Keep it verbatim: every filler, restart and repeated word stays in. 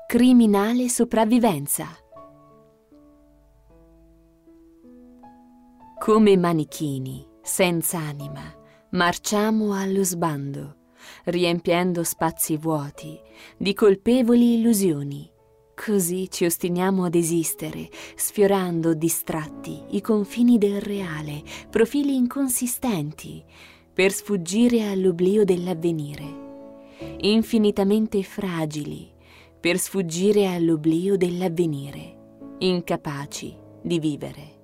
Criminale sopravvivenza. Come manichini, senza anima, marciamo allo sbando, riempiendo spazi vuoti di colpevoli illusioni. Così ci ostiniamo ad esistere, sfiorando distratti i confini del reale, profili inconsistenti, per sfuggire all'oblio dell'avvenire, infinitamente fragili, per sfuggire all'oblio dell'avvenire, incapaci di vivere.